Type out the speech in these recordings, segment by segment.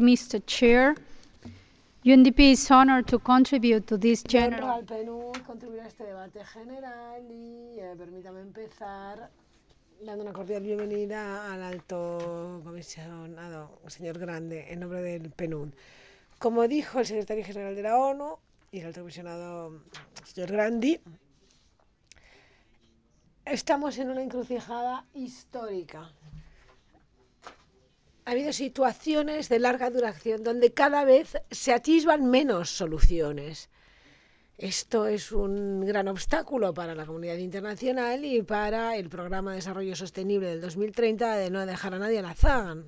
you, Mr. Chair. UNDP is honored to contribute to this Me honra general. al PNUD contribuir a este debate general y permítame empezar dando una cordial bienvenida al alto comisionado, señor Grande, en nombre del PNUD. Como dijo el secretario general de la ONU y el alto comisionado, señor Grandi, estamos en una encrucijada histórica. Ha habido situaciones de larga duración donde cada vez se atisban menos soluciones. Esto es un gran obstáculo para la comunidad internacional y para el Programa de Desarrollo Sostenible del 2030 de no dejar a nadie a la zaga.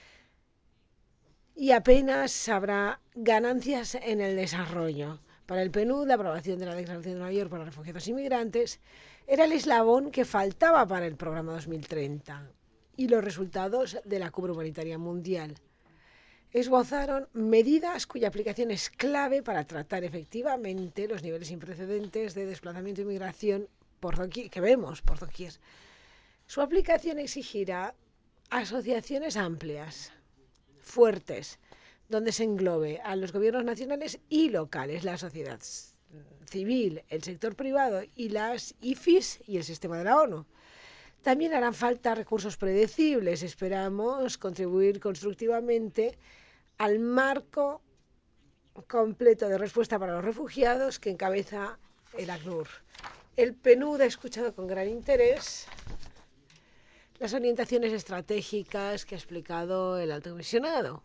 Y apenas habrá ganancias en el desarrollo. Para el PNUD, la aprobación de la Declaración de Nueva York para Refugiados y Migrantes era el eslabón que faltaba para el Programa 2030 y los resultados de la Cumbre Humanitaria Mundial. Esbozaron medidas cuya aplicación es clave para tratar efectivamente los niveles sin precedentes de desplazamiento y migración que vemos por doquier. Su aplicación exigirá asociaciones amplias, fuertes, donde se englobe a los gobiernos nacionales y locales, la sociedad civil, el sector privado y las IFIs y el sistema de la ONU. También harán falta recursos predecibles. Esperamos contribuir constructivamente al marco completo de respuesta para los refugiados que encabeza el ACNUR. El PNUD ha escuchado con gran interés las orientaciones estratégicas que ha explicado el alto comisionado.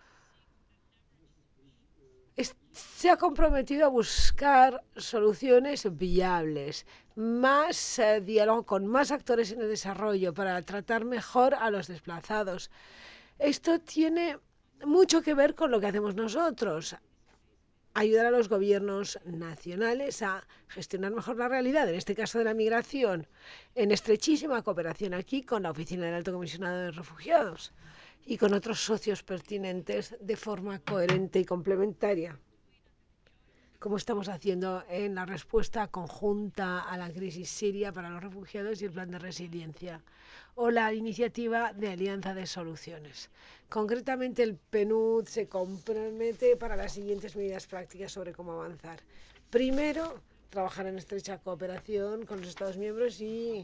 Se ha comprometido a buscar soluciones viables, más diálogo con más actores en el desarrollo para tratar mejor a los desplazados. Esto tiene mucho que ver con lo que hacemos nosotros. Ayudar a los gobiernos nacionales a gestionar mejor la realidad, en este caso de la migración, en estrechísima cooperación aquí con la Oficina del Alto Comisionado de Refugiados y con otros socios pertinentes de forma coherente y complementaria, como estamos haciendo en la respuesta conjunta a la crisis siria para los refugiados y el plan de resiliencia, o la iniciativa de Alianza de Soluciones. Concretamente, el PNUD se compromete para las siguientes medidas prácticas sobre cómo avanzar. Primero, trabajar en estrecha cooperación con los Estados miembros y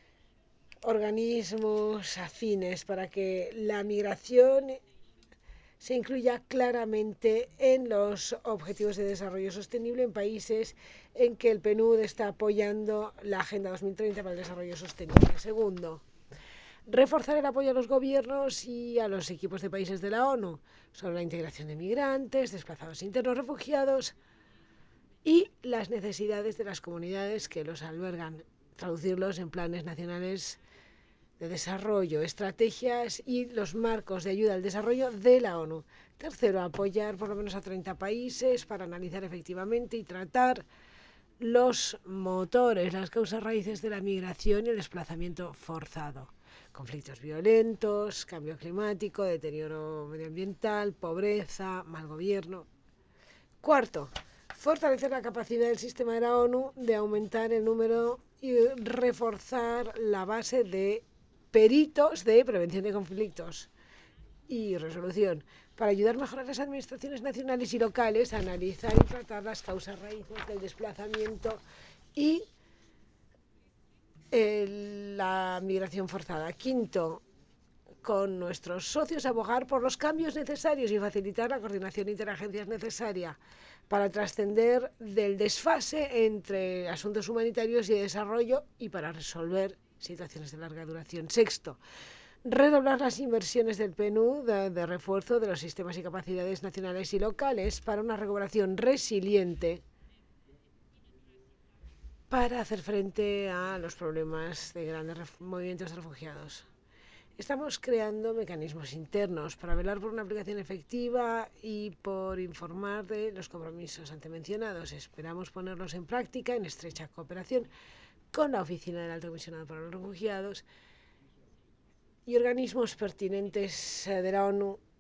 organismos afines para que la migración se incluya claramente en los Objetivos de Desarrollo Sostenible en países en que el PNUD está apoyando la Agenda 2030 para el Desarrollo Sostenible. Segundo, reforzar el apoyo a los gobiernos y a los equipos de países de la ONU sobre la integración de migrantes, desplazados internos, refugiados y las necesidades de las comunidades que los albergan. Traducirlos en planes nacionales de desarrollo, estrategias y los marcos de ayuda al desarrollo de la ONU. Tercero, apoyar por lo menos a 30 países para analizar efectivamente y tratar los motores, las causas raíces de la migración y el desplazamiento forzado. Conflictos violentos, cambio climático, deterioro medioambiental, pobreza, mal gobierno. Cuarto, fortalecer la capacidad del sistema de la ONU de aumentar el número y reforzar la base de peritos de prevención de conflictos y resolución para ayudar mejor a las administraciones nacionales y locales a analizar y tratar las causas raíces del desplazamiento y la migración forzada. Quinto, con nuestros socios abogar por los cambios necesarios y facilitar la coordinación interagencias necesaria para trascender del desfase entre asuntos humanitarios y de desarrollo y para resolver situaciones de larga duración. Sexto, redoblar las inversiones del PNUD de refuerzo de los sistemas y capacidades nacionales y locales para una recuperación resiliente para hacer frente a los problemas de grandes movimientos de refugiados. Estamos creando mecanismos internos para velar por una aplicación efectiva y por informar de los compromisos antemencionados. Esperamos ponerlos en práctica en estrecha cooperación con la Oficina del Alto Comisionado para los Refugiados y organismos pertinentes de la ONU